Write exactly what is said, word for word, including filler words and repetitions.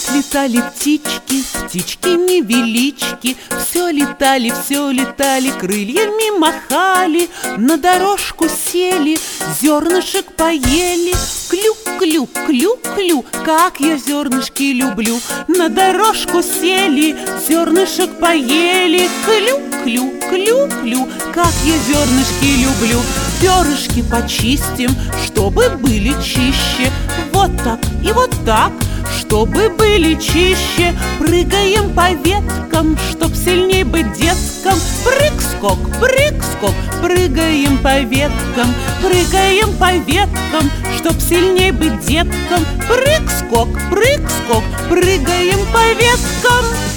Слетали птички, птички невелички, все летали, все летали, крыльями махали, на дорожку сели, зернышек поели. Клю, клю, клю, клю, как я зернышки люблю. На дорожку сели, зернышек поели. Клю, клю, клю, клю, как я зернышки люблю. Перышки почистим, чтобы были чище. Вот так и вот так, чтобы были чище. Прыгаем по веткам, чтоб сильней быть деткам. Прыг-скок, прыг-скок, прыгаем по веткам. Прыгаем по веткам, чтоб сильней быть деткам. Прыг-скок, прыг-скок, прыгаем по веткам.